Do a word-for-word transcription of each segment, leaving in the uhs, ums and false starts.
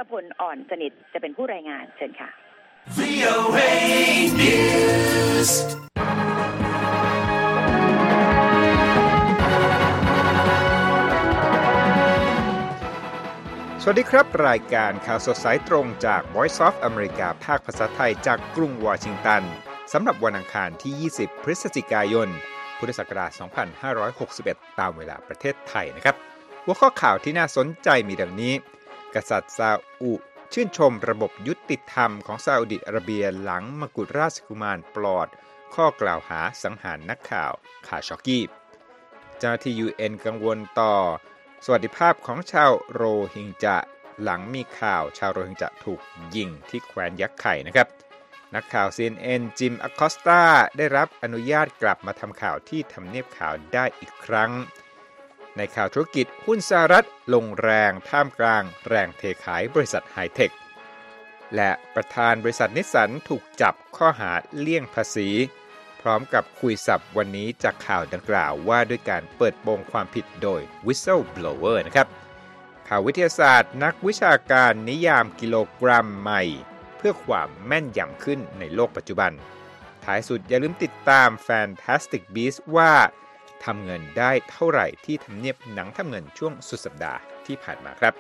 พลอ่อนสนิทจะเป็นผู้รายงานเชิญค่ะวี โอ เอ News สวัสดีครับรายการข่าวสดสายตรงจาก Voice of America ภาคภาษาไทยจากกรุงวอชิงตันสำหรับวันอังคารที่ยี่สิบพฤศจิกายนพุทธศักราชสองพันห้าร้อยหกสิบเอ็ดตามเวลาประเทศไทยนะครับหัวข้อข่าวที่น่าสนใจมีดังนี้กษัตริย์ซาอุชื่นชมระบบยุติธรรมของซาอุดิอาระเบียหลังมกุฎราชกุมารปลอดข้อกล่าวหาสังหารนักข่าวคาชอกีเจ้าหน้าที่ ยู เอ็น กังวลต่อสวัสดิภาพของชาวโรฮิงญาหลังมีข่าวชาวโรฮิงญาถูกยิงที่แคว้นยักษ์ไข่นะครับนักข่าว ซี เอ็น เอ็น จิมอคอสตาได้รับอนุญาตกลับมาทำข่าวที่ทำเนียบข่าวได้อีกครั้งในข่าวธุรกิจหุ้นสหรัฐลงแรงท่ามกลางแรงเทขายบริษัทไฮเทคและประธานบริษัทนิสสันถูกจับข้อหาเลี่ยงภาษีพร้อมกับคุยสับวันนี้จากข่าวดังกล่าวว่าด้วยการเปิดโปงความผิดโดย whistleblower นะครับข่าววิทยาศาสตร์นักวิชาการนิยามกิโลกรัมใหม่เพื่อความแม่นยำขึ้นในโลกปัจจุบันท้ายสุดอย่าลืมติดตาม Fantastic Beasts ว่าทำเงินได้เท่าไหร่ที่ทำเนียบหนังทำเงินช่วงสุดสัปดาห์ที่ผ่านมาครับ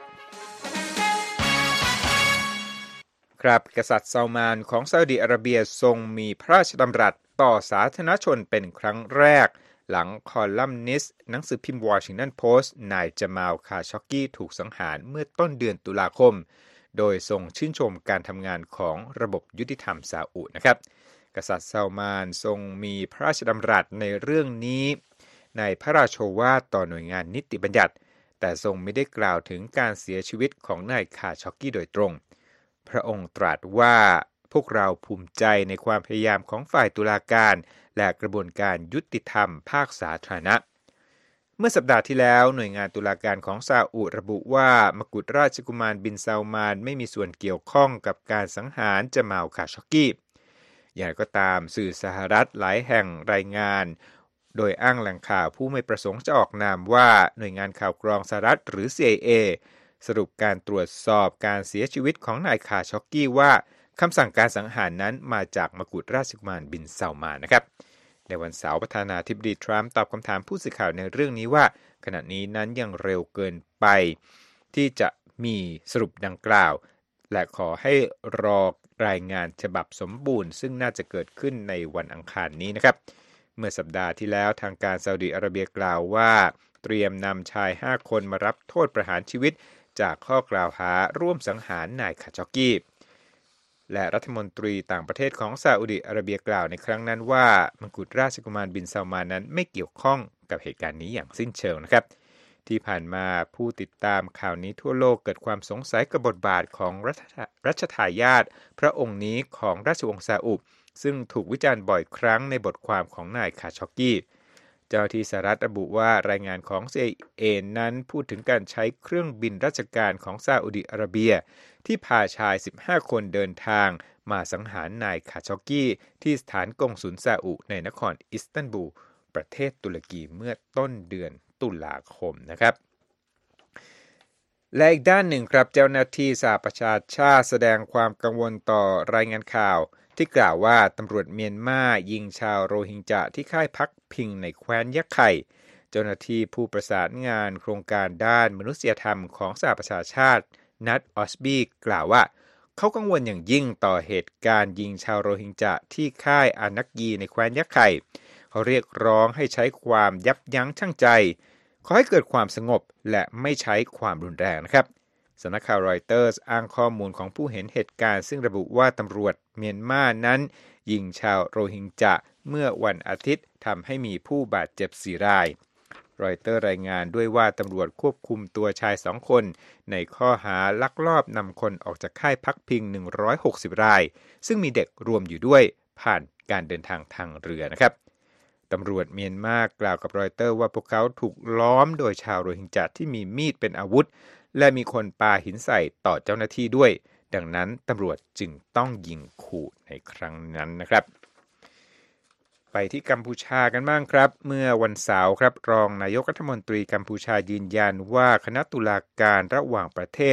ครับกษัตริย์ซาลมานของซาอุดิอาระเบียทรงมีพระราชดำรัสต่อสาธารณชนเป็นครั้งแรกหลังคอลัมนิสต์หนังสือพิมพ์วอชิงตันโพสต์นายจามาลคาชอกีถูกสังหารเมื่อต้นเดือนตุลาคมโดยทรงชื่นชมการทำงานของระบบยุติธรรมซาอุนะครับกษัตริย์ซาลมานทรงมีพระราชดำรัสในเรื่องนี้ในพระราชโอวาทต่อหน่วยงานนิติบัญญัติแต่ทรงไม่ได้กล่าวถึงการเสียชีวิตของนายคาชอกีโดยตรงพระองค์ตรัสว่าพวกเราภูมิใจในความพยายามของฝ่ายตุลาการและกระบวนการยุติธรรมภาคสาธารณะเมื่อสัปดาห์ที่แล้วหน่วยงานตุลาการของซาอุระบุว่ามกุฎราชกุมารบินซาลมานไม่มีส่วนเกี่ยวข้องกับการสังหารจามาลคาชอกีอย่างไรก็ตามสื่อสหรัฐหลายแห่งรายงานโดยอ้างแหล่งข่าวผู้ไม่ประสงค์จะออกนามว่าหน่วยงานข่าวกรองสหรัฐหรือ ซี ไอ เอ สรุปการตรวจสอบการเสียชีวิตของนายคาชอกีว่าคำสั่งการสังหารนั้นมาจากมกุฎราชกุมารบินซาลมานนะครับในวันเสาร์ประธานาธิบดีทรัมป์ตอบคำถามผู้สื่อข่าวในเรื่องนี้ว่าขณะนี้นั้นยังเร็วเกินไปที่จะมีสรุปดังกล่าวและขอให้รอรายงานฉบับสมบูรณ์ซึ่งน่าจะเกิดขึ้นในวันอังคารนี้นะครับเมื่อสัปดาห์ที่แล้วทางการซาอุดิอาระเบียกล่าวว่าเตรียมนำชายห้าคนมารับโทษประหารชีวิตจากข้อกล่าวหาร่วมสังหารนายคาชอกีและรัฐมนตรีต่างประเทศของซาอุดิอาระเบียกล่าวในครั้งนั้นว่ามกุฎราชกุมารบินซาลมานนั้นไม่เกี่ยวข้องกับเหตุการณ์นี้อย่างสิ้นเชิงนะครับที่ผ่านมาผู้ติดตามข่าวนี้ทั่วโลกเกิดความสงสัยกับบทบาทของรัชทายาทพระองค์นี้ของราชวงศ์ซาอุซึ่งถูกวิจารณ์บ่อยครั้งในบทความของนายคาชอกีเจ้าหน้าที่สหรัฐระบุว่ารายงานของ ซี ไอ เอ นั้นพูดถึงการใช้เครื่องบินราชการของซาอุดิอาระเบียที่พาชายสิบห้าคนเดินทางมาสังหารนายคาชอกีที่สถานกงสุลซาอุในนครอิสตันบูลประเทศตุรกีเมื่อต้นเดือนตุลาคมนะครับและอีกด้านหนึ่งครับเจ้าหน้าที่สหประชาชาติแสดงความกังวลต่อรายงานข่าวที่กล่าวว่าตำรวจเมียนมายิงชาวโรฮิงญาที่ค่ายพักพิงในแคว้นยักษ์ไข่เจ้าหน้าที่ผู้ประสานงานโครงการด้านมนุษยธรรมของสหประชาชาตินัทออสบีกล่าวว่าเขากังวลอย่างยิ่งต่อเหตุการณ์ยิงชาวโรฮิงญาที่ค่ายอานักยีในแคว้นยักษ์ไข่เขาเรียกร้องให้ใช้ความยับยั้งชั่งใจขอให้เกิดความสงบและไม่ใช้ความรุนแรงนะครับสำนักข่าวรอยเตอร์สอ้างข้อมูลของผู้เห็นเหตุการณ์ซึ่งระบุว่าตำรวจเมียนมานั้นยิงชาวโรฮิงญาเมื่อวันอาทิตย์ทำให้มีผู้บาดเจ็บสี่รายรอยเตอร์รายงานด้วยว่าตำรวจควบคุมตัวชายสองคนในข้อหาลักลอบนำคนออกจากค่ายพักพิงหนึ่งร้อยหกสิบรายซึ่งมีเด็กรวมอยู่ด้วยผ่านการเดินทางทางเรือนะครับตำรวจเมียนมากล่าวกับรอยเตอร์ว่าพวกเขาถูกล้อมโดยชาวโรฮิงญาที่มีมีดเป็นอาวุธและมีคนปาหินใส่ต่อเจ้าหน้าที่ด้วยดังนั้นตำรวจจึงต้องยิงขู่ในครั้งนั้นนะครับไปที่กัมพูชากันบ้างครับเมื่อวันเสาร์ครับรองนายกรัฐมนตรีกัมพูชายืนยันว่าคณะตุลาการระหว่างประเทศ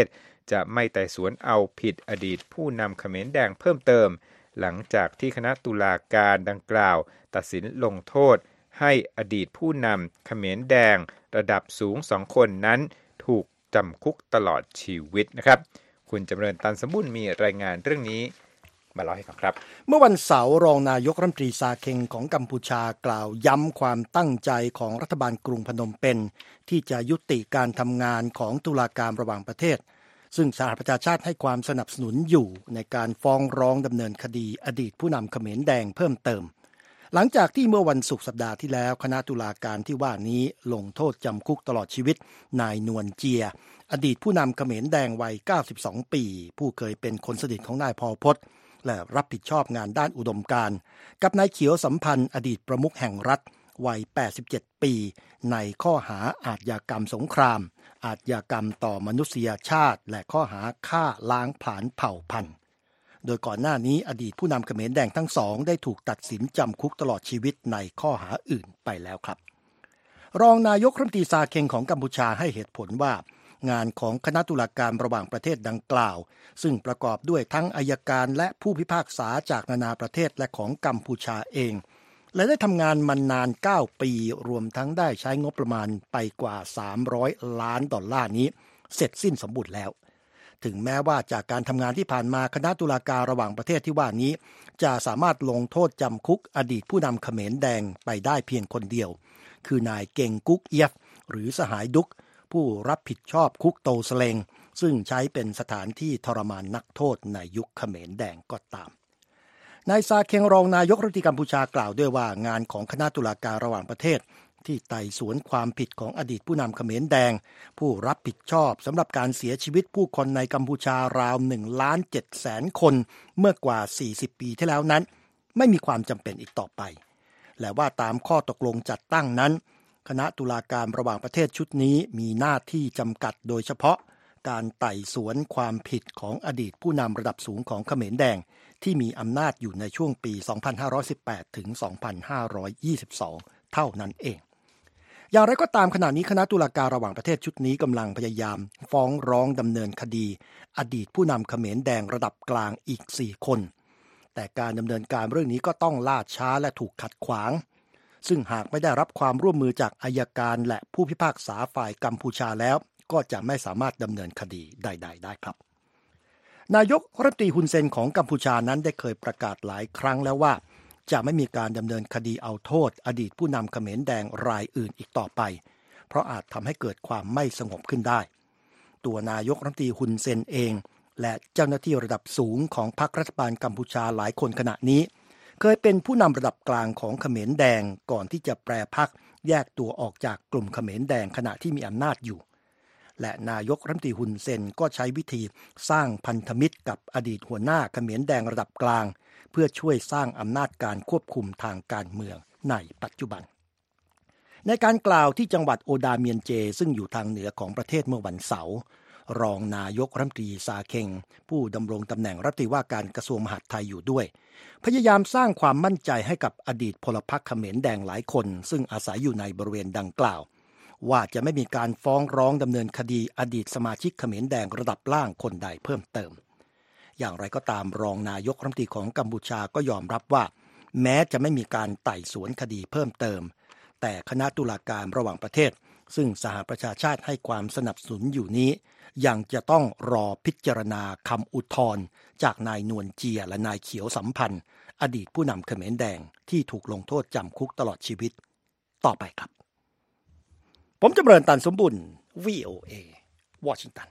จะไม่ไต่สวนเอาผิดอดีตผู้นำเขมรแดงเพิ่มเติมหลังจากที่คณะตุลาการดังกล่าวตัดสินลงโทษให้อดีตผู้นำเขมรแดงระดับสูงสองคนนั้นถูกจำคุกตลอดชีวิตนะครับคุณจำเริญตันสมบูรณ์มีรายงานเรื่องนี้มาเล่าให้ฟังครับเมื่อวันเสาร์รองนายกรัฐมนตรีซาเค็งของกัมพูชากล่าวย้ำความตั้งใจของรัฐบาลกรุงพนมเปญที่จะยุติการทำงานของตุลาการระหว่างประเทศซึ่งสหประชาชาติให้ความสนับสนุนอยู่ในการฟ้องร้องดำเนินคดีอดีตผู้นำเขมรแดงเพิ่มเติมหลังจากที่เมื่อวันศุกร์สัปดาห์ที่แล้วคณะตุลาการที่ว่านี้ลงโทษจำคุกตลอดชีวิตนายนวลเจียอดีตผู้นำเขมรแดงวัยเก้าสิบสองปีผู้เคยเป็นคนสนิทของนายพอลพตและรับผิดชอบงานด้านอุดมการณ์กับนายเขียวสัมพันธ์อดีตประมุขแห่งรัฐวัยแปดสิบเจ็ดปีในข้อหาอาชญากรรมสงครามอาชญากรรมต่อมนุษยชาติและข้อหาฆ่าล้างผลาญเผ่าพันธุ์โดยก่อนหน้านี้อดีตผู้นำเขมรแดงทั้งสองได้ถูกตัดสินจำคุกตลอดชีวิตในข้อหาอื่นไปแล้วครับรองนายกรัฐมนตรีซาเค็งของกัมพูชาให้เหตุผลว่างานของคณะตุลาการระหว่างประเทศดังกล่าวซึ่งประกอบด้วยทั้งอัยการและผู้พิพากษาจากนานาประเทศและของกัมพูชาเองและได้ทำงานมานานเก้าปีรวมทั้งได้ใช้งบประมาณไปกว่าสามร้อยล้านดอลลาร์นี้เสร็จสิ้นสมบูรณ์แล้วถึงแม้ว่าจากการทำงานที่ผ่านมาคณะตุลาการระหว่างประเทศที่ว่านี้จะสามารถลงโทษจำคุกอดีตผู้นำเขมรแดงไปได้เพียงคนเดียวคือนายเก่งกุ๊กเอียฟหรือสหายดุกผู้รับผิดชอบคุกโตสเลงซึ่งใช้เป็นสถานที่ทรมานนักโทษในยุคเขมรแดงก็ตามนายซาเค็งรองนายกรัฐมนตรีกัมพูชากล่าวด้วยว่างานของคณะตุลาการระหว่างประเทศที่ไต่สวนความผิดของอดีตผู้นำเขมรแดงผู้รับผิดชอบสำหรับการเสียชีวิตผู้คนในกัมพูชาราวหนึ่งล้านเจ็ดแสนคนเมื่อกว่าสี่สิบปีที่แล้วนั้นไม่มีความจำเป็นอีกต่อไปและว่าตามข้อตกลงจัดตั้งนั้นคณะตุลาการระหว่างประเทศชุดนี้มีหน้าที่จำกัดโดยเฉพาะการไต่สวนความผิดของอดีตผู้นำระดับสูงของเขมรแดงที่มีอำนาจอยู่ในช่วงปีสองพันห้าร้อยสิบแปดถึงสองพันห้าร้อยยี่สิบสองเท่านั้นเองอย่างไรก็ตามขณะนี้คณะตุลาการระหว่างประเทศชุดนี้กำลังพยายามฟ้องร้องดำเนินคดีอดีตผู้นำเขมรแดงระดับกลางอีกสี่คนแต่การดำเนินการเรื่องนี้ก็ต้องล่าช้าและถูกขัดขวางซึ่งหากไม่ได้รับความร่วมมือจากอัยการและผู้พิพากษาฝ่ายกัมพูชาแล้วก็จะไม่สามารถดำเนินคดีใดๆได้ครับนายกรัฐมนตรีฮุนเซนของกัมพูชานั้นได้เคยประกาศหลายครั้งแล้วว่าจะไม่มีการดำเนินคดีเอาโทษอดีตผู้นำเขมรแดงรายอื่นอีกต่อไปเพราะอาจทำให้เกิดความไม่สงบขึ้นได้ตัวนายกรัฐมนตรีฮุนเซนเองและเจ้าหน้าที่ระดับสูงของพรรครัฐบาลกัมพูชาหลายคนขณะนี้เคยเป็นผู้นำระดับกลางของเขมรแดงก่อนที่จะแปรพรรคแยกตัวออกจากกลุ่มเขมรแดงขณะที่มีอำนาจอยู่และนายกรัฐมนตรีฮุนเซนก็ใช้วิธีสร้างพันธมิตรกับอดีตหัวหน้าเขมรแดงระดับกลางเพื่อช่วยสร้างอำนาจการควบคุมทางการเมืองในปัจจุบันในการกล่าวที่จังหวัดโอดาเมียนเจซึ่งอยู่ทางเหนือของประเทศเมื่อวันเสาร์รองนายกรัฐมนตรีซาเค็งผู้ดำรงตำแหน่งรัฐมนตรีว่าการกระทรวงมหาดไทยอยู่ด้วยพยายามสร้างความมั่นใจให้กับอดีตพลพรรคเขมรแดงหลายคนซึ่งอาศัยอยู่ในบริเวณดังกล่าวว่าจะไม่มีการฟ้องร้องดำเนินคดีอดีตสมาชิกเขมรแดงระดับล่างคนใดเพิ่มเติมอย่างไรก็ตามรองนายกรัฐมนตรีของกัมพูชาก็ยอมรับว่าแม้จะไม่มีการไต่สวนคดีเพิ่มเติมแต่คณะตุลาการระหว่างประเทศซึ่งสหประชาชาติให้ความสนับสนุนอยู่นี้ยังจะต้องรอพิจารณาคำอุทธรณ์จากนายนวลเจียและนายเขียวสัมพันธ์อดีตผู้นำเขมรแดงที่ถูกลงโทษจำคุกตลอดชีวิตต่อไปครับผมจำเริญตันสมบุญ วี โอ เอ วอชิงตัน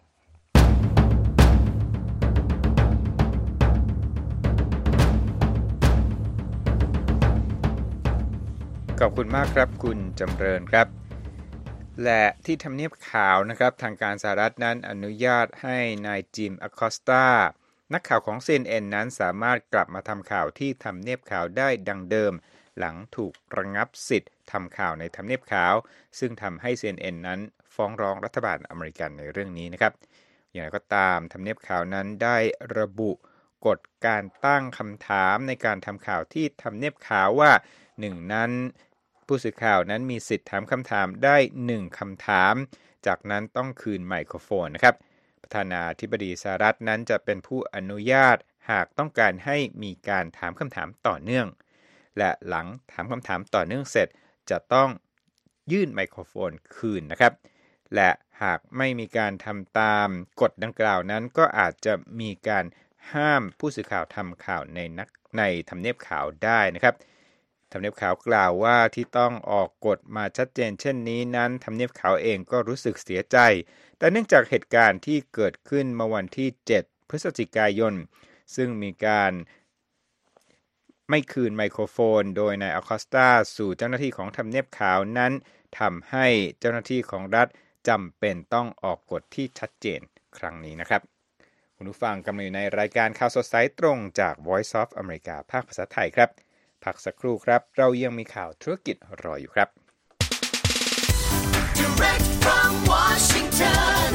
ขอบคุณมากครับคุณจำเริญครับและที่ทำเนียบขาวนะครับทางการสหรัฐนั้นอนุญาตให้นายจิมอคอสตานักข่าวของ ซี เอ็น เอ็น นั้นสามารถกลับมาทำข่าวที่ทำเนียบขาวได้ดังเดิมหลังถูกระงับสิทธิ์ทำข่าวในทำเนียบขาวซึ่งทำให้ ซี เอ็น เอ็น นั้นฟ้องร้องรัฐบาลอเมริกันในเรื่องนี้นะครับอย่างไรก็ตามทำเนียบขาวนั้นได้ระบุกฎการตั้งคำถามในการทำข่าวที่ทำเนียบขาวว่าหนึ่งนั้นผู้สื่อข่าวนั้นมีสิทธิ์ถามคำถามได้หนึ่งคำถามจากนั้นต้องคืนไมโครโฟนนะครับประธานาธิบดีสหรัฐนั้นจะเป็นผู้อนุญาตหากต้องการให้มีการถามคำถามต่อเนื่องและหลังถามคำถามต่อเนื่องเสร็จจะต้องยื่นไมโครโฟนคืนนะครับและหากไม่มีการทำตามกฎดังกล่าวนั้นก็อาจจะมีการห้ามผู้สื่อข่าวทำข่าวในนักในทำเนียบขาวได้นะครับทำเนียบขาวกล่าวว่าที่ต้องออกกฎมาชัดเจนเช่นนี้นั้นทำเนียบขาวเองก็รู้สึกเสียใจแต่เนื่องจากเหตุการณ์ที่เกิดขึ้นเมื่อวันที่เจ็ดพฤศจิกายนซึ่งมีการไม่คืนไมโครโฟนโดยนายอัลคอสตาสู่เจ้าหน้าที่ของทำเนียบขาวนั้นทำให้เจ้าหน้าที่ของรัฐจำเป็นต้องออกกฎที่ชัดเจนครั้งนี้นะครับคุณผู้ฟังกำลังอยู่ในรายการข่าวสดสายตรงจาก Voice of America ภาคภาษาไทยครับพักสักครู่ครับเรายังมีข่าวธุรกิจรออยู่ครับ Direct from Washington,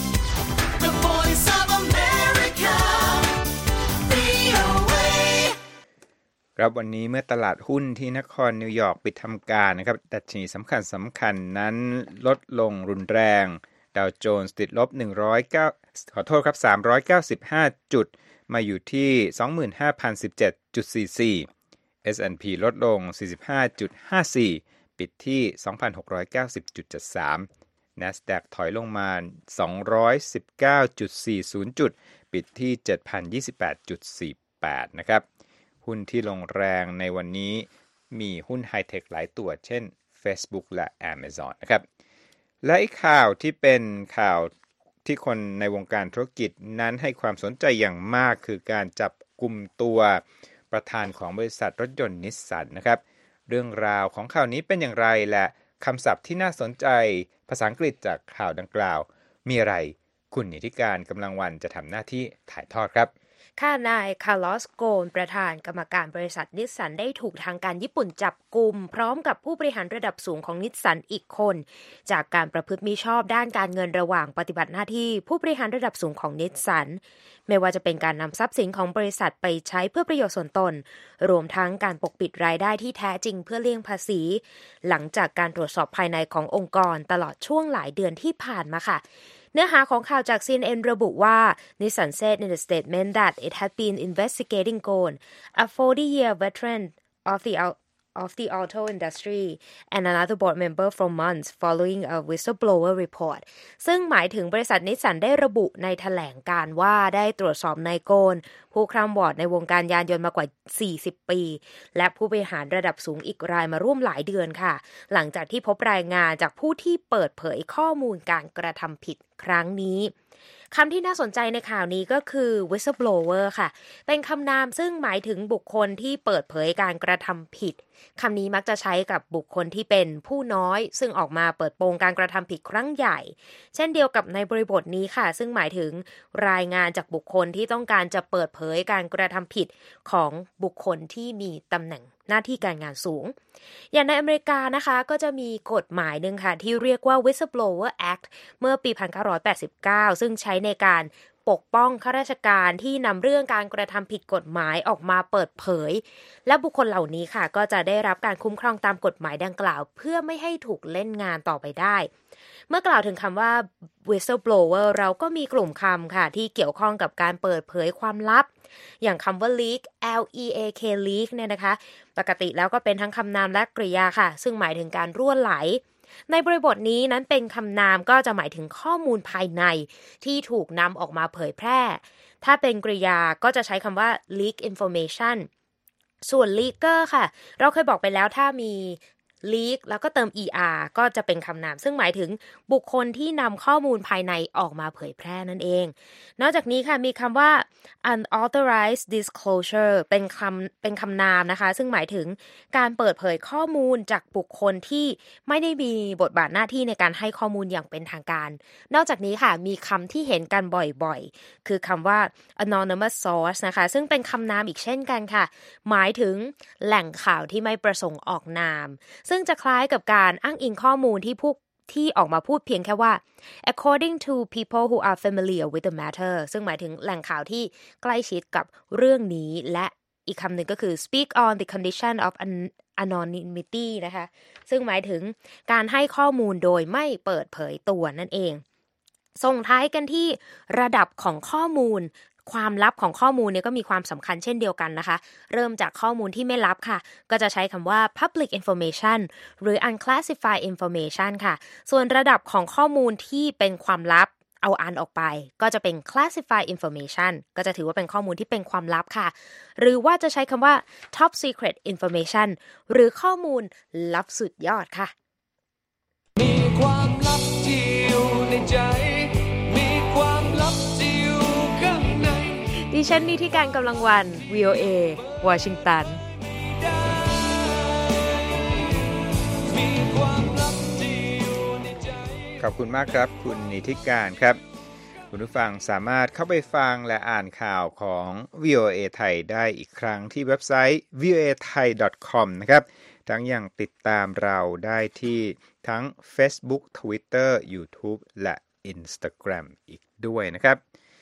the Voice of America, วี โอ เอครับวันนี้เมื่อตลาดหุ้นที่นครนิวยอร์กปิดทำการนะครับดัชนีสำคัญสำคัญนั้นลดลงรุนแรงดาวโจนส์ติดลบหนึ่งร้อยเก้าขอโทษครับสามร้อยเก้าสิบห้าจุดมาอยู่ที่ สองหมื่นห้าพันสิบเจ็ดจุดสี่สี่ เอส แอนด์ พี ลดลง สี่สิบห้าจุดห้าสี่ ปิดที่ สองพันหกร้อยเก้าสิบจุดเจ็ดสาม NASDAQ ถอยลงมา สองร้อยสิบเก้าจุดสี่ศูนย์ จุดปิดที่ เจ็ดพันยี่สิบแปดจุดสี่แปด นะครับหุ้นที่ลงแรงในวันนี้มีหุ้นไฮเทคหลายตัวเช่น Facebook และ Amazon นะครับและอีกข่าวที่เป็นข่าวที่คนในวงการธุรกิจนั้นให้ความสนใจอย่างมากคือการจับกุมตัวประธานของบริษัทรถยนต์นิสสันนะครับเรื่องราวของข่าวนี้เป็นอย่างไรและคำศัพท์ที่น่าสนใจภาษาอังกฤษจากข่าวดังกล่าวมีอะไรคุณนิติการกำลังวันจะทำหน้าที่ถ่ายทอดครับค่ะนายคาร์ลอสโกนประธานกรรมการบริษัทนิสสันได้ถูกทางการญี่ปุ่นจับกุมพร้อมกับผู้บริหารระดับสูงของนิสสันอีกคนจากการประพฤติมิชอบด้านการเงินระหว่างปฏิบัติหน้าที่ผู้บริหารระดับสูงของนิสสันไม่ว่าจะเป็นการนำทรัพย์สินของบริษัทไปใช้เพื่อประโยชน์ส่วนตนรวมทั้งการปกปิดรายได้ที่แท้จริงเพื่อเลี่ยงภาษีหลังจากการตรวจสอบภายในขององค์กรตลอดช่วงหลายเดือนที่ผ่านมาค่ะเนื้อหาของข่าวจาก ซี เอ็น เอ็น ระบุว่า Nissan said in a statement that it had been investigating Ghosn, a forty-year veteran of the of the auto industry and another board member for months following a whistleblower report ซึ่งหมายถึงบริษัทนิสสันได้ระบุในแถลงการว่าได้ตรวจสอบนายโกนผู้คร่ำวอดในวงการยานยนต์มากว่าสี่สิบปีและผู้บริหารระดับสูงอีกรายมาร่วมหลายเดือนค่ะหลังจากที่พบรายงานจากผู้ที่เปิดเผยข้อมูลการกระทำผิดครั้งนี้คำที่น่าสนใจในข่าวนี้ก็คือ whistleblower ค่ะเป็นคำนามซึ่งหมายถึงบุคคลที่เปิดเผยการกระทำผิดคำนี้มักจะใช้กับบุคคลที่เป็นผู้น้อยซึ่งออกมาเปิดโปงการกระทำผิดครั้งใหญ่เช่นเดียวกับในบริบทนี้ค่ะซึ่งหมายถึงรายงานจากบุคคลที่ต้องการจะเปิดเผยการกระทำผิดของบุคคลที่มีตำแหน่งหน้าที่การงานสูงอย่างในอเมริกานะคะก็จะมีกฎหมายนึงค่ะที่เรียกว่า Whistleblower Act เมื่อปีหนึ่งพันเก้าร้อยแปดสิบเก้าซึ่งใช้ในการปกป้องข้าราชการที่นำเรื่องการกระทำผิดกฎหมายออกมาเปิดเผยและบุคคลเหล่านี้ค่ะก็จะได้รับการคุ้มครองตามกฎหมายดังกล่าวเพื่อไม่ให้ถูกเล่นงานต่อไปได้เมื่อกล่าวถึงคำว่า whistleblower เราก็มีกลุ่มคำค่ะที่เกี่ยวข้องกับการเปิดเผยความลับอย่างคำว่า leak L E A K leak เนี่ยนะคะปกติแล้วก็เป็นทั้งคำนามและกริยาค่ะซึ่งหมายถึงการรั่วไหลในบริบทนี้นั้นเป็นคำนามก็จะหมายถึงข้อมูลภายในที่ถูกนำออกมาเผยแพร่ถ้าเป็นกริยาก็จะใช้คำว่า leak information ส่วน leaker ค่ะเราเคยบอกไปแล้วถ้ามีleak แล้วก็เติม er ก็จะเป็นคำนามซึ่งหมายถึงบุคคลที่นำข้อมูลภายในออกมาเผยแพร่นั่นเองนอกจากนี้ค่ะมีคำว่า unauthorized disclosure เป็นคำเป็นคำนามนะคะซึ่งหมายถึงการเปิดเผยข้อมูลจากบุคคลที่ไม่ได้มีบทบาทหน้าที่ในการให้ข้อมูลอย่างเป็นทางการนอกจากนี้ค่ะมีคำที่เห็นกันบ่อยๆคือคำว่า anonymous source นะคะซึ่งเป็นคำนามอีกเช่นกันค่ะหมายถึงแหล่งข่าวที่ไม่ประสงค์ออกนามซึ่งจะคล้ายกับการอ้างอิงข้อมูลที่พวกที่ออกมาพูดเพียงแค่ว่า according to people who are familiar with the matter ซึ่งหมายถึงแหล่งข่าวที่ใกล้ชิดกับเรื่องนี้และอีกคำหนึ่งก็คือ speak on the condition of anonymity นะคะซึ่งหมายถึงการให้ข้อมูลโดยไม่เปิดเผยตัวนั่นเองส่งท้ายกันที่ระดับของข้อมูลความลับของข้อมูลเนี่ยก็มีความสำคัญเช่นเดียวกันนะคะเริ่มจากข้อมูลที่ไม่ลับค่ะก็จะใช้คำว่า public information หรือ unclassified information ค่ะส่วนระดับของข้อมูลที่เป็นความลับเอาอ่านออกไปก็จะเป็น classified information ก็จะถือว่าเป็นข้อมูลที่เป็นความลับค่ะหรือว่าจะใช้คำว่า top secret information หรือข้อมูลลับสุดยอดค่ะมีความลับที่อยู่ในใจมีความลับที่อยู่ข้างในดิฉันนิติการกำลังวัน วี โอ เอ วอชิงตันขอบคุณมากครับคุณนิติการครับคุณผู้ฟังสามารถเข้าไปฟังและอ่านข่าวของ วี โอ เอ ไทยได้อีกครั้งที่เว็บไซต์ วี โอ เอ ไทย ดอท คอม นะครับทั้งยังติดตามเราได้ที่ทั้ง Facebook Twitter YouTube และ Instagram อีกด้วยนะครับ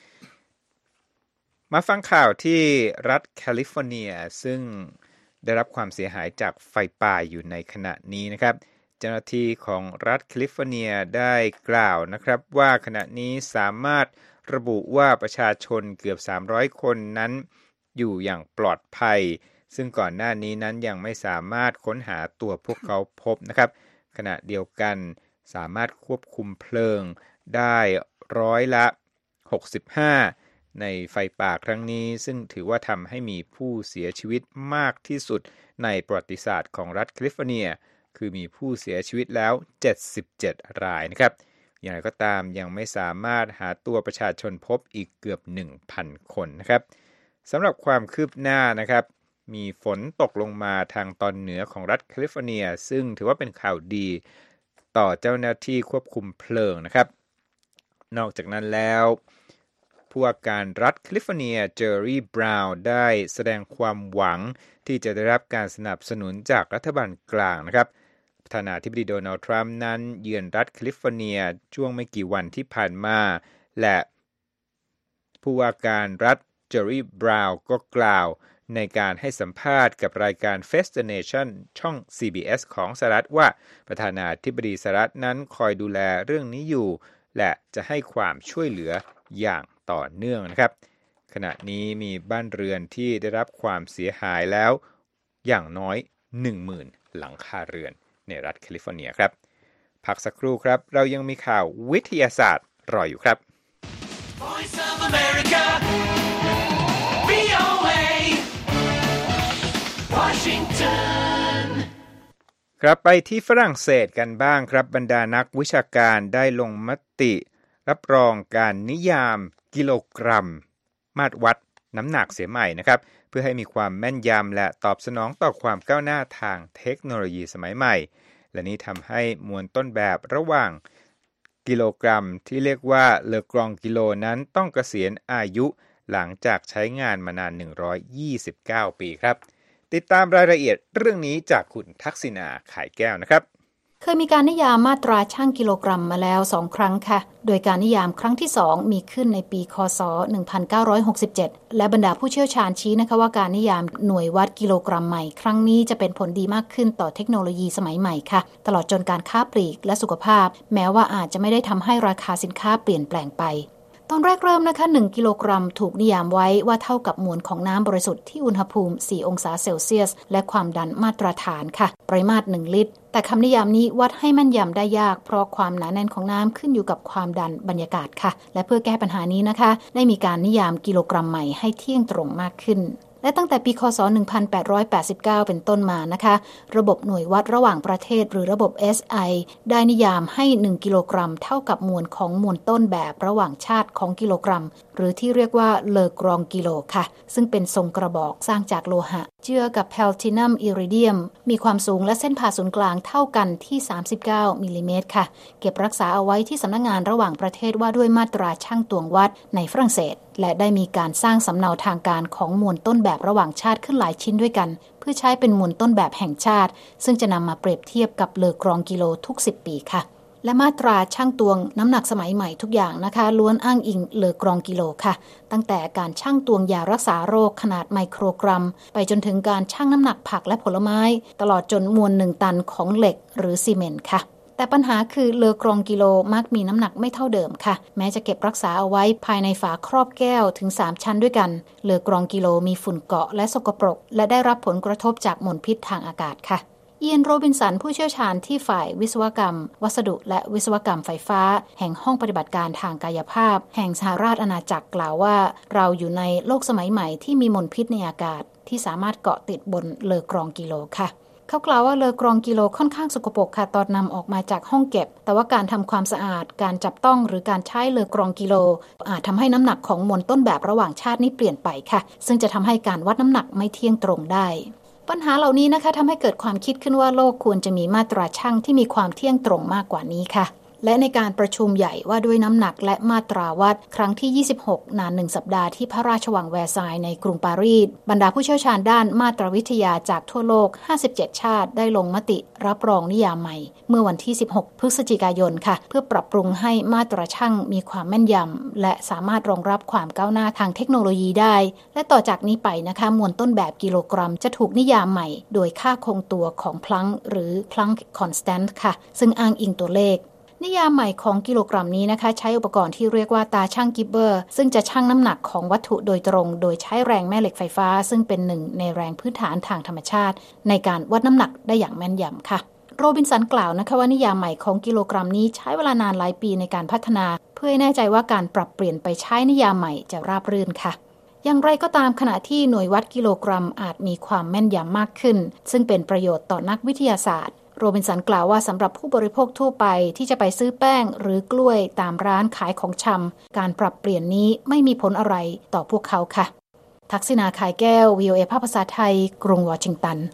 มาฟังข่าวที่รัฐแคลิฟอร์เนียซึ่งได้รับความเสียหายจากไฟป่าอยู่ในขณะนี้นะครับเจ้าหน้าที่ของรัฐแคลิฟอร์เนียได้กล่าวนะครับว่าขณะนี้สามารถระบุว่าประชาชนเกือบสามร้อยคนนั้นอยู่อย่างปลอดภัยซึ่งก่อนหน้านี้นั้นยังไม่สามารถค้นหาตัวพวกเขาพบนะครับขณะเดียวกันสามารถควบคุมเพลิงได้ร้อยละหกสิบห้าในไฟป่าครั้งนี้ซึ่งถือว่าทำให้มีผู้เสียชีวิตมากที่สุดในประวัติศาสตร์ของรัฐแคลิฟอร์เนียคือมีผู้เสียชีวิตแล้วเจ็ดสิบเจ็ดรายนะครับอย่างไรก็ตามยังไม่สามารถหาตัวประชาชนพบอีกเกือบ หนึ่งพัน คนนะครับสำหรับความคืบหน้านะครับมีฝนตกลงมาทางตอนเหนือของรัฐแคลิฟอร์เนียซึ่งถือว่าเป็นข่าวดีต่อเจ้าหน้าที่ควบคุมเพลิงนะครับนอกจากนั้นแล้วผู้ว่าการรัฐแคลิฟอร์เนียเจอร์รี่บราวน์ได้แสดงความหวังที่จะได้รับการสนับสนุนจากรัฐบาลกลางนะครับประธานาธิบดีโดนัลด์ทรัมป์นั้นเยือนรัฐแคลิฟอร์เนียช่วงไม่กี่วันที่ผ่านมาและผู้ว่าการรัฐเจอร์รี่บราวน์ก็กล่าวในการให้สัมภาษณ์กับรายการ Face the Nation ช่อง ซี บี เอส ของสหรัฐว่าประธานาธิบดีสหรัฐนั้นคอยดูแลเรื่องนี้อยู่และจะให้ความช่วยเหลืออย่างต่อเนื่องนะครับขณะนี้มีบ้านเรือนที่ได้รับความเสียหายแล้วอย่างน้อย หนึ่งหมื่น หลังคาเรือนในรัฐแคลิฟอร์เนียครับพักสักครู่ครับเรายังมีข่าววิทยาศาสตร์รออยู่ครับ Voice of America วี โอ เอ Washington ครับไปที่ฝรั่งเศสกันบ้างครับบรรดานักวิชาการได้ลงมติรับรองการนิยามกิโลกรัมมาตรวัดน้ำหนักเสียใหม่นะครับเพื่อให้มีความแม่นยำและตอบสนองต่อความก้าวหน้าทางเทคโนโลยีสมัยใหม่และนี้ทำให้มวลต้นแบบระหว่างกิโลกรัมที่เรียกว่าเลอกรองกิโลนั้นต้องเกษียณอายุหลังจากใช้งานมานานหนึ่งร้อยยี่สิบเก้าปีครับติดตามรายละเอียดเรื่องนี้จากคุณทักษิณาขายแก้วนะครับเคยมีการนิยามมาตราชั่งกิโลกรัมมาแล้วสองครั้งค่ะโดยการนิยามครั้งที่สองมีขึ้นในปีค.ศ. หนึ่งพันเก้าร้อยหกสิบเจ็ดและบรรดาผู้เชี่ยวชาญชี้นะคะว่าการนิยามหน่วยวัดกิโลกรัมใหม่ครั้งนี้จะเป็นผลดีมากขึ้นต่อเทคโนโลยีสมัยใหม่ค่ะตลอดจนการค้าปลีกและสุขภาพแม้ว่าอาจจะไม่ได้ทำให้ราคาสินค้าเปลี่ยนแปลงไปตอนแรกเริ่มนะคะหนึ่งกิโลกรัมถูกนิยามไว้ว่าเท่ากับมวลของน้ำบริสุทธิ์ที่อุณหภูมิสี่องศาเซลเซียสและความดันมาตรฐานค่ะปริมาตรหนึ่งลิตรแต่คำนิยามนี้วัดให้แม่นยำได้ยากเพราะความหนาแน่นของน้ำขึ้นอยู่กับความดันบรรยากาศค่ะและเพื่อแก้ปัญหานี้นะคะได้มีการนิยามกิโลกรัมใหม่ให้เที่ยงตรงมากขึ้นและตั้งแต่ปีค.ศ. หนึ่งพันแปดร้อยแปดสิบเก้าเป็นต้นมานะคะระบบหน่วยวัดระหว่างประเทศหรือระบบ เอส ไอ ได้นิยามให้หนึ่งกิโลกรัมเท่ากับมวลของมวลต้นแบบระหว่างชาติของกิโลกรัมหรือที่เรียกว่าเลอกรองกิโลค่ะซึ่งเป็นทรงกระบอกสร้างจากโลหะเจือกับแพลทินัมอิริเดียมมีความสูงและเส้นผ่าศูนย์กลางเท่ากันที่สามสิบเก้ามิลลิเมตรค่ะเก็บรักษาเอาไว้ที่สำนักงานระหว่างประเทศว่าด้วยมาตราชั่งตวงวัดในฝรั่งเศสและได้มีการสร้างสำเนาทางการของมวลต้นแบบระหว่างชาติขึ้นหลายชิ้นด้วยกันเพื่อใช้เป็นมวลต้นแบบแห่งชาติซึ่งจะนำมาเปรียบเทียบกับเลอกรองกิโลทุกสิบปีค่ะและมาตราชั่งตวงน้ำหนักสมัยใหม่ทุกอย่างนะคะล้วนอ้างอิงเลอกรองกิโลค่ะตั้งแต่การชั่งตวงยารักษาโรคขนาดไมโครกรัมไปจนถึงการชั่งน้ำหนักผักและผลไม้ตลอดจนมวลหนึ่งตันของเหล็กหรือซีเมนต์ค่ะแต่ปัญหาคือเลอกรองกิโลมักมีน้ำหนักไม่เท่าเดิมค่ะแม้จะเก็บรักษาเอาไว้ภายในฝาครอบแก้วถึงสามชั้นด้วยกันเลอกรองกิโลมีฝุ่นเกาะและสกปรกและได้รับผลกระทบจากมลพิษทางอากาศค่ะเอียนโรบินสันผู้เชี่ยวชาญที่ฝ่ายวิศวกรรมวัสดุและวิศวกรรมไฟฟ้าแห่งห้องปฏิบัติการทางกายภาพแห่งสหราชอาณาจักรกล่าวว่าเราอยู่ในโลกสมัยใหม่ที่มีมลพิษในอากาศที่สามารถเกาะติดบนเลอกรองกิโลค่ะเขากล่าวว่าเลอกรองกิโลค่อนข้างสกปรกค่ะตอนนำออกมาจากห้องเก็บแต่ว่าการทำความสะอาดการจับต้องหรือการใช้เลอกรองกิโลอาจทำให้น้ำหนักของมวลต้นแบบระหว่างชาตินี้เปลี่ยนไปค่ะซึ่งจะทำให้การวัดน้ำหนักไม่เที่ยงตรงได้ปัญหาเหล่านี้นะคะทำให้เกิดความคิดขึ้นว่าโลกควรจะมีมาตราชั่งที่มีความเที่ยงตรงมากกว่านี้ค่ะและในการประชุมใหญ่ว่าด้วยน้ำหนักและมาตราวัดครั้งที่ยี่สิบหกนานหนึ่งสัปดาห์ที่พระราชวังแวร์ซายน์ในกรุงปารีสบรรดาผู้เชี่ยวชาญด้านมาตรวิทยาจากทั่วโลกห้าสิบเจ็ดชาติได้ลงมติรับรองนิยามใหม่เมื่อวันที่สิบหกพฤศจิกายนค่ะเพื่อปรับปรุงให้มาตราชั่งมีความแม่นยำและสามารถรองรับความก้าวหน้าทางเทคโนโลยีได้และต่อจากนี้ไปนะคะมวลต้นแบบกิโลกรัมจะถูกนิยามใหม่โดยค่าคงตัวของพลังหรือ Planck Constant ค่ะซึ่งอ้างอิงตัวเลขนิยามใหม่ของกิโลกรัมนี้นะคะใช้อุปกรณ์ที่เรียกว่าตาชั่งกิบเบอร์ซึ่งจะชั่งน้ำหนักของวัตถุโดยตรงโดยใช้แรงแม่เหล็กไฟฟ้าซึ่งเป็นหนึ่งในแรงพื้นฐานทางธรรมชาติในการวัดน้ำหนักได้อย่างแม่นยำค่ะโรบินสันกล่าวนะคะว่านิยามใหม่ของกิโลกรัมนี้ใช้เวลานานหลายปีในการพัฒนาเพื่อให้แน่ใจว่าการปรับเปลี่ยนไปใช้นิยามใหม่จะราบรื่นค่ะอย่างไรก็ตามขณะที่หน่วยวัดกิโลกรัมอาจมีความแม่นยำมากขึ้นซึ่งเป็นประโยชน์ต่อนักวิทยาศาสตร์โรบินสันกล่าวว่าสำหรับผู้บริโภคทั่วไปที่จะไปซื้อแป้งหรือกล้วยตามร้านขายของชำการปรับเปลี่ยนนี้ไม่มีผลอะไรต่อพวกเขาค่ะทักษิณา ขายแก้ว วี โอ เอ ภาคภาษาไทยกรุงวอชิงตัน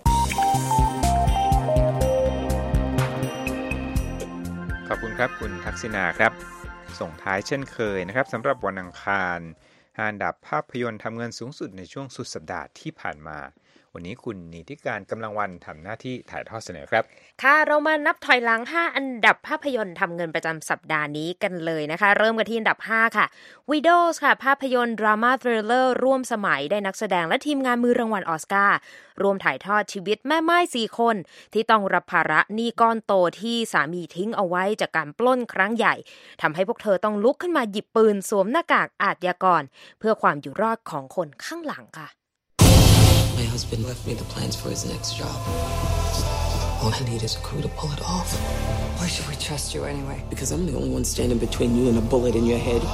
ขอบคุณครับคุณทักษิณาครับส่งท้ายเช่นเคยนะครับสำหรับวันอังคารอันดับภาพยนตร์ทำเงินสูงสุดในช่วงสุดสัปดาห์ที่ผ่านมาวันนี้คุณนิติการกำลังวันทำหน้าที่ถ่ายทอดเสนอครับค่ะเรามานับถอยหลังห้าอันดับภาพยนตร์ทำเงินประจำสัปดาห์นี้กันเลยนะคะเริ่มกันที่อันดับห้าค่ะ Widows ค่ะภาพยนตร์ดราม่าทริลเลอร์ร่วมสมัยได้นักแสดงและทีมงานมือรางวัลออสการ์รวมถ่ายทอดชีวิตแม่ไม้สี่คนที่ต้องรับภาระหนี้ก้อนโตที่สามีทิ้งเอาไว้จากการปล้นครั้งใหญ่ทำให้พวกเธอต้องลุกขึ้นมาหยิบปืนสวมหน้ากากอาชญากรเพื่อความอยู่รอดของคนข้างหลังค่ะ My husband left me the plans for his next job. All I need is a crew to pull it off. Why should we trust you anyway? Because I'm the only one standing between you and a bullet in your head.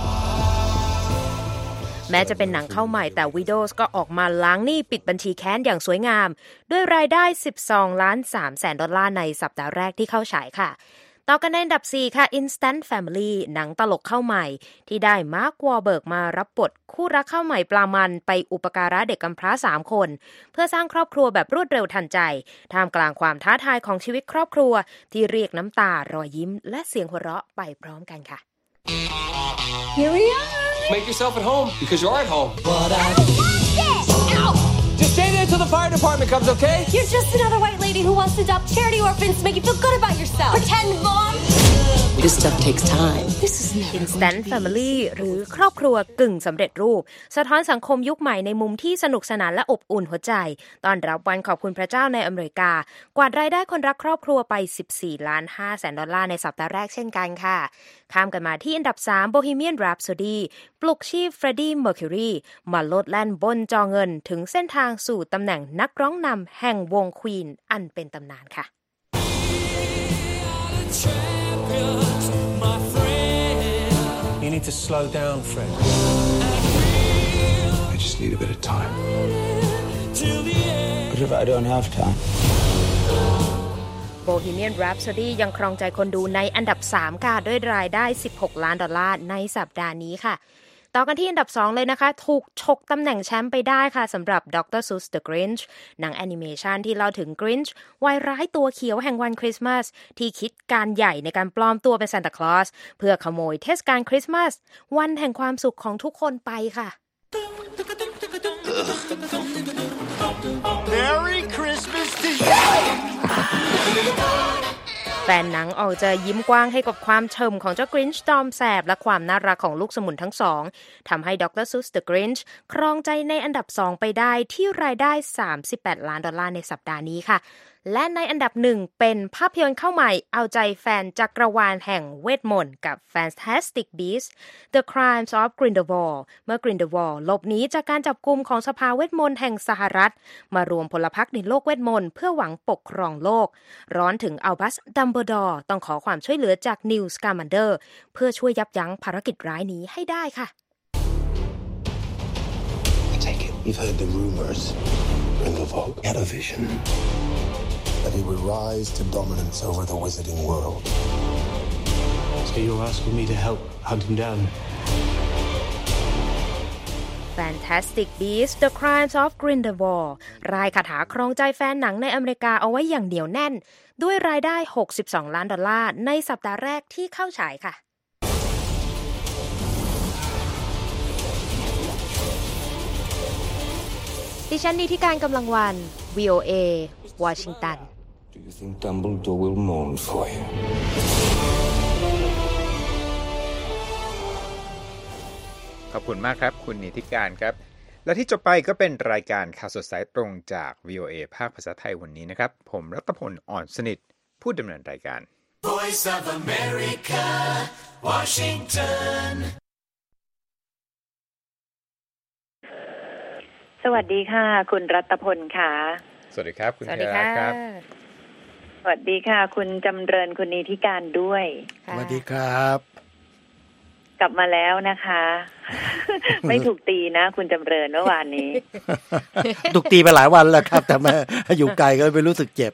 แม้จะเป็นหนังเข้าใหม่แต่ Widows ก็ออกมาล้างหนี้ปิดบัญชีแค้นอย่างสวยงามด้วยรายได้สิบสองล้านสามแสนดอลลาร์ในสัปดาห์แรกที่เข้าฉายค่ะต่อกันในอันดับสี่ค่ะ Instant Family หนังตลกเข้าใหม่ที่ได้มาร์ควอลเบิร์กมารับบทคู่รักเข้าใหม่ปลามันไปอุปการะเด็กกำพร้าสามคนเพื่อสร้างครอบครัวแบบรวดเร็วทันใจท่ามกลางความท้าทายของชีวิตครอบครัวที่เรียกน้ำตารอยยิ้มและเสียงหัวเราะไปพร้อมกันค่ะ Here we are. Make yourself at home because you're at home. But I Just stay there till the fire department comes, okay? You're just another white lady who wants to adopt charity orphans to make you feel good about yourself. Pretend mom. This stuff takes time. This is never Instant Family หรือครอบครัวกึ่งสำเร็จรูปสะท้อนสังคมยุคใหม่ในมุมที่สนุกสนานและอบอุ่นหัวใจตอนรับวันขอบคุณพระเจ้าในอเมริกากวาดรายได้คนรักครอบครัวไปสิบสี่ล้านห้าแสนดอลลาร์ในสัปดาห์แรกเช่นกันค่ะข้ามกันมาที่อันดับสาม Bohemian Rhapsody ปลุกชีพ Freddie Mercury มาโลดแล่นบนจอเงินถึงเส้นทางสู่ตำแหน่งนักร้องนำแห่งวง Queen อันเป็นตำนานค่ะ You need to slow down, Fred. I just need a bit of time. But if I don't have time? Bohemian Rhapsody ยังครองใจคนดูในอันดับสามค่ะด้วยรายได้สิบหกล้านดอลลาร์ในสัปดาห์นี้ค่ะต่อกันที่อันดับสองเลยนะคะถูกฉกตำแหน่งแชมป์ไปได้ค่ะสำหรับ ด็อกเตอร์ Seuss The Grinch หนังแอนิเมชันที่เล่าถึง Grinch วัยร้ายตัวเขียวแห่งวันคริสต์มาสที่คิดการใหญ่ในการปลอมตัวเป็นซานตาคลอสเพื่อขโมยเทศกาลคริสต์มาสวันแห่งความสุขของทุกคนไปค่ะ Merry Christmas to you! แฟนหนังออกจะยิ้มกว้างให้กับความเฉมของเจ้ากรินช์จอมแสบและความน่ารักของลูกสมุนทั้งสองทำให้ ด็อกเตอร์ Seuss The Grinch ครองใจในอันดับสองไปได้ที่รายได้สามสิบแปดล้านดอลลาร์ในสัปดาห์นี้ค่ะและในอันดับหนึ่งเป็นภาพยนตร์เข้าใหม่เอาใจแฟนจักรวาลแห่งเวทมนต์กับ Fantastic Beasts: The Crimes of Grindelwald เมื่อ Grindelwald หลบหนีจากการจับกุมของสภาเวทมนต์แห่งสหรัฐมารวมพลพรรคในโลกเวทมนต์เพื่อหวังปกครองโลกร้อนถึงอัลบัส ดัมเบิลดอร์ต้องขอความช่วยเหลือจากนิวสกามันเดอร์เพื่อช่วยยับยั้งภารกิจร้ายนี้ให้ได้ค่ะ I take it you've heard the rumors. Grindelwald had a vision that he would rise to dominance over the wizarding world. So you're asking me to help hunt him down? Fantastic Beasts: The Crimes of Grindelwald รายคาถาครองใจแฟนหนังในอเมริกาเอาไว้อย่างเหนียวแน่นด้วยรายได้หกสิบสองล้านดอลลาร์ในสัปดาห์แรกที่เข้าฉายค่ะดิฉันนิติการกำลังวัน วี โอ เอ วอชิงตัน Do you think Dumbledore will mourn for you? ขอบคุณมากครับคุณนิติการครับและที่จบไปก็เป็นรายการข่าวสดสายตรงจาก วี โอ เอ ภาคภาษาไทยวันนี้นะครับผมรัตพลอ่อนสนิทผู้ดำเนินรายการ Voice of America Washington สวัสดีค่ะคุณรัตพลค่ะสวัสดีครับคุณสวัสดีธีค่ะระครับสวัสดีค่ะคุณจำเริญคุณนิติการด้วยสวัสดีครับกลับมาแล้วนะคะ ไม่ถูกตีนะคุณจำเริญเมื่อวานนี้ถูกตีไปหลายวันแล้วครับแต่มาอยู่ไกลก็ไม่รู้สึกเจ็บ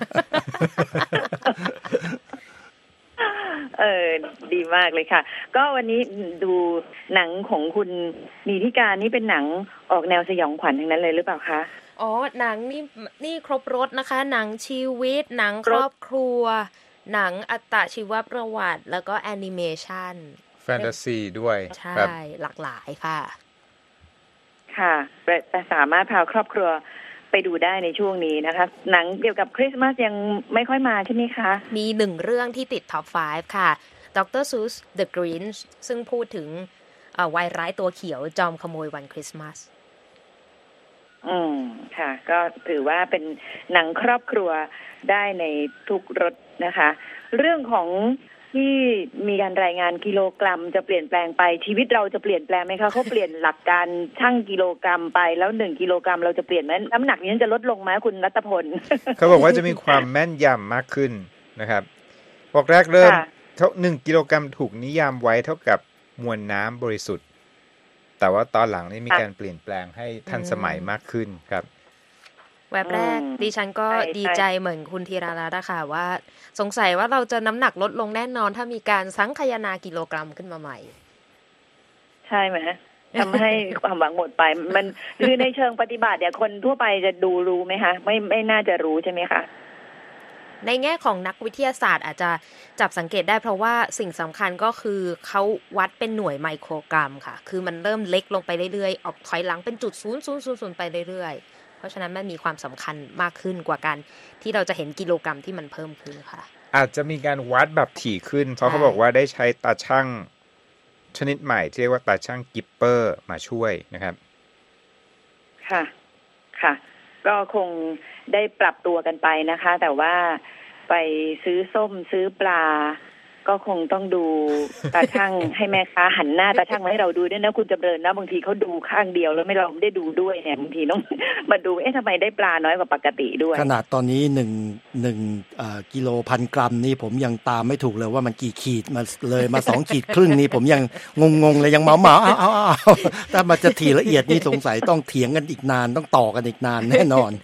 เออดีมากเลยค่ะก็วันนี้ดูหนังของคุณนิติการนี่เป็นหนังออกแนวสยองขวัญทั้งนั้นเลยหรือเปล่าคะอ๋อหนังนี่นี่ครบรสนะคะหนังชีวิตหนังครอบครัวหนังอัตชีวประวัติแล้วก็แอนิเมชันแฟนตาซีด้วยใช่หลากหลายค่ะค่ะแต่สามารถพาครอบครัวไปดูได้ในช่วงนี้นะคะหนังเกี่ยวกับคริสต์มาสยังไม่ค่อยมาใช่ไหมคะมีหนึ่งเรื่องที่ติดท็อปห้าค่ะ Doctor Seuss The Grinch ซึ่งพูดถึงวายร้ายตัวเขียวจอมขโมยวันคริสต์มาสอืมค่ะก็ถือว่าเป็นหนังครอบครัวได้ในทุกรสนะคะเรื่องของที่มีการรายงานกิโลกรัมจะเปลี่ยนแปลงไปชีวิตเราจะเปลี่ยนแปลงไหมคะเขาเปลี่ยนหลักการชั่งกิโลกรัมไปแล้วหนึ่งกิโลกรัมเราจะเปลี่ยนไหมน้ำหนักนี้จะลดลงไหมคุณรัตพลเขาบอกว่าจะมีความแม่นยำมากขึ้นนะครับบอกแรกเริ่มเท่าหนึ่งกิโลกรัมถูกนิยามไว้เท่ากับมวลน้ำบริสุทธิ์แต่ว่าตอนหลังนี่มีการเปลี่ยนแปลงให้ทันสมัยมากขึ้นครับแวบแรกดิฉันก็ดีใจเหมือนคุณธีรารัตน์ค่ะว่าสงสัยว่าเราจะน้ำหนักลดลงแน่นอนถ้ามีการสังคายนากิโลกรัมขึ้นมาใหม่ใช่ไหมทำให้ความหวังหมดไปมันคือในเชิงปฏิบัติเนี่ยคนทั่วไปจะดูรู้ไหมคะไม่ไม่น่าจะรู้ใช่ไหมคะในแง่ของนักวิทยาศาสตร์อาจจะจับสังเกตได้เพราะว่าสิ่งสำคัญก็คือเขาวัดเป็นหน่วยไมโครกรัมค่ะคือมันเริ่มเล็กลงไปเรื่อยๆออกถอยหลังเป็นจุดศูนย์ศูนย์ศูนย์ศูนย์ไปเรื่อยๆเพราะฉะนั้นมันมีความสำคัญมากขึ้นกว่าการที่เราจะเห็นกิโลกรัมที่มันเพิ่มขึ้นค่ะอาจจะมีการวัดแบบถี่ขึ้นเพราะเขาบอกว่าได้ใช้ตาชั่งชนิดใหม่ที่เรียกว่าตาชั่งกิปเปอร์มาช่วยนะครับค่ะค่ะก็คงได้ปรับตัวกันไปนะคะแต่ว่าไปซื้อส้มซื้อปลาก็คงต้องดูตาช่าง ให้แม่ค้าหันหน้าตาช่างมาให้เราดูด้วยนะคุณจำเริญนะบางทีเขาดูข้างเดียวแล้วไม่เราไม่ได้ดูด้วยเนี่ยบางทีต้องมาดูเอ๊ะทำไมได้ปลาน้อยกว่าปกติด้วยขนาดตอนนี้หนึ่งหนึ่งกิโลพันกรัมนี่ผมยังตามไม่ถูกเลยว่ามันกี่ขีดมาเลยมาสองขีดครึ่งนี่ผมยังงงๆเลยยังเมาเมาเอาเอาเอาถ้ามันจะทีละเอียดนี่สงสัยต้องเถียงกันอีกนานต้องต่อกันอีกนานแน่นอน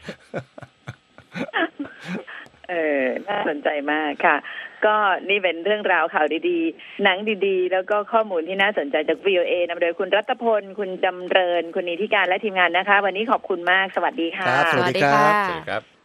เออน่าสนใจมากค่ะก็นี่เป็นเรื่องราวข่าวดีๆหนังดีๆแล้วก็ข้อมูลที่น่าสนใจจาก วี โอ เอ นำโดยคุณรัตพลคุณจำเริญคุณนิติการและทีมงานนะคะวันนี้ขอบคุณมากสวัสดีค่ะสวัสดีครับสวัสดีครับ